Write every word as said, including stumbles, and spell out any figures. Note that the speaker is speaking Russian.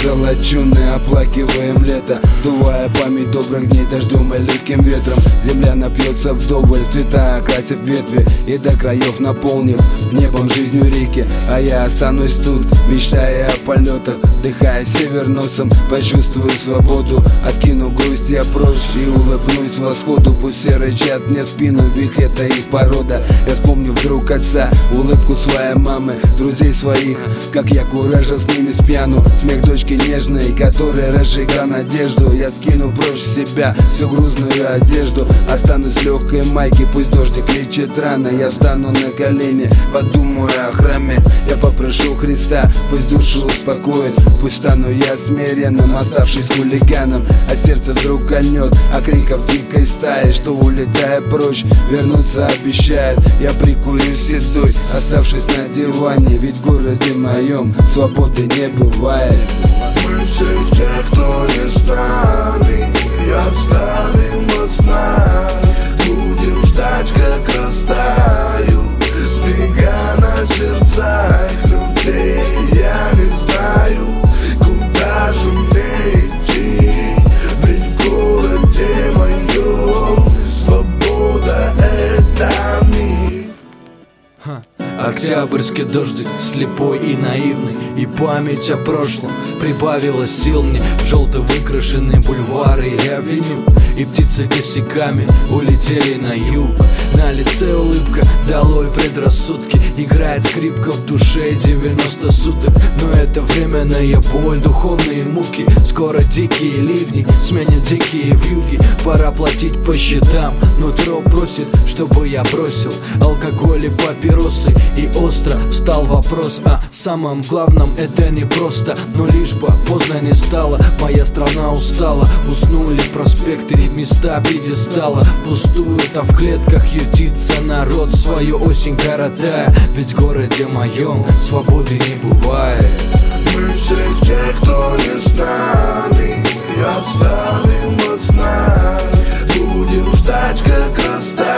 золоченые, оплакиваем лето, вдувая память добрых дней дождем и легким ветром. Земля напьется вдоволь, цвета окрасив ветви и до краев наполнив небом жизнью реки. А я останусь тут, мечтая о полетах, вдыхая север носом, почувствую свободу. Откину грусть я прочь и улыбнусь восходу. Пусть все рычат мне в спину, ведь это их порода. Я вспомню вдруг отца, улыбку своей мамы, друзей своих, как я куражил с ними спьяну. Смех дочки нежной, которая разжигла надежду. Я скину прочь себя всю грузную одежду, останусь в легкой майке, пусть дождик лечит рано. Я встану на колени, подумаю о храме. Я попрошу Христа, пусть душу успокоит. Пусть стану я смиренным, оставшись хулиганом. А сердце вдруг кольнет, а криков дикой стаи, что, улетая прочь, вернуться обещает. Я прикурю седой, оставшись на диване, ведь в городе моем свободы не бывает. Мы всех тех, кто не с нами, и оставим от сна. Будем ждать, как растают снега на сердцах людей. Я не знаю, куда же мне идти, ведь в городе моем свобода — это миф. Октябрьский дождик, слепой и наивный, и память о прошлом прибавила сил мне. В желто выкрашенные бульвары и авеню, и птицы косяками улетели на юг. На лице улыбка, долой предрассудки, играет скрипка в душе девяносто суток. Но это временная боль, духовные муки. Скоро дикие ливни сменят дикие вьюги. Пора платить по счетам, нутро просит, чтобы я бросил алкоголь и папиросы. И остро встал вопрос о самом главном. Это не просто, но лишь бы поздно не стало. Моя страна устала, уснули проспекты, места пьедестала пустуют, а в клетках ютится народ, свою осень коротая. Ведь в городе моем свободы не бывает. Мы всех тех, кто не с нами, и оставим от сна. Будем ждать, как растает